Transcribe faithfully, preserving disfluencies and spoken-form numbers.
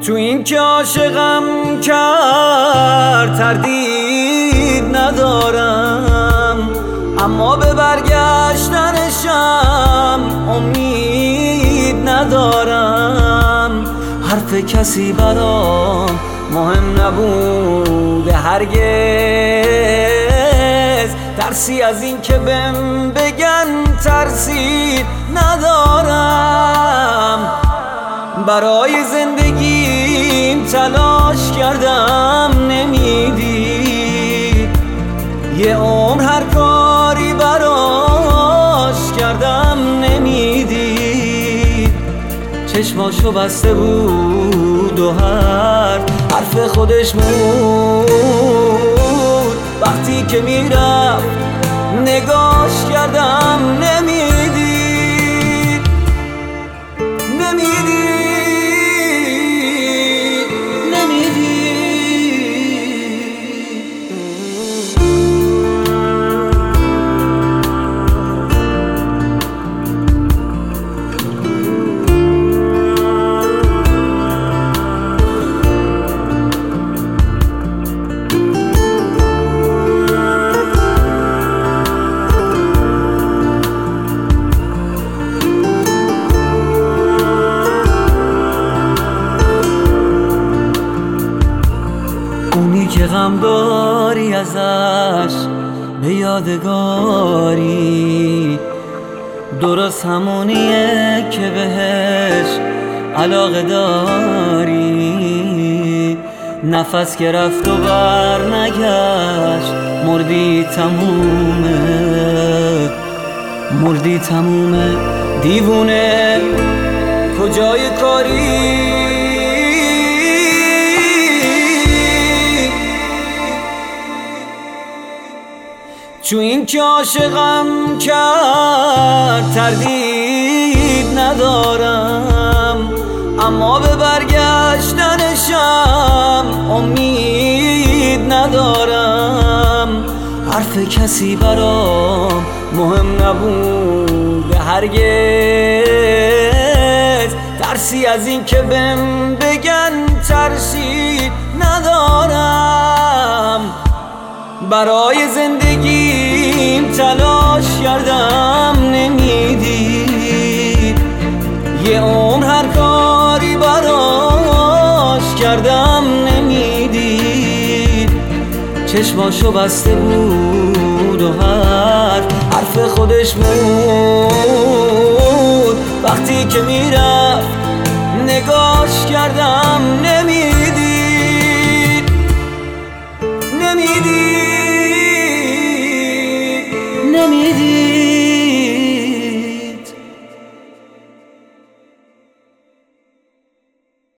تو این که عاشقم کرد تردید ندارم، اما به برگشتنشم امید ندارم. حرف کسی برام مهم نبوده هرگز، ترسی از این که بهم بگن ترسید ندارم. برای زندگیم تلاش کردم نمیدید، یه عمر هر کاری براش کردم نمیدید. چشماشو بسته بود و هر حرف خودش بود، وقتی که میرفت نگاش کردم نمیدید نمیدید اونی که غم داری ازش به یادگاری، درست همونیه که بهش علاقه داری. نفس که رفت و بر نگشت مردی تمومه، مردی تمومه دیوونه کجای کاری. چون این که عاشقم کرد تردید ندارم، اما به برگشتنشم امید ندارم. حرف کسی برام مهم نبود هرگز، ترسی از این که بهم بگن ترسید ندارم. برای زندگیم تلاش کردم نمیدید، یه عمر هر کاری براش کردم نمیدید. چشماشو بسته بود و هر حرف خودش بود، وقتی که میرفت نگاش کردم نمیدید نمیدید نمیدید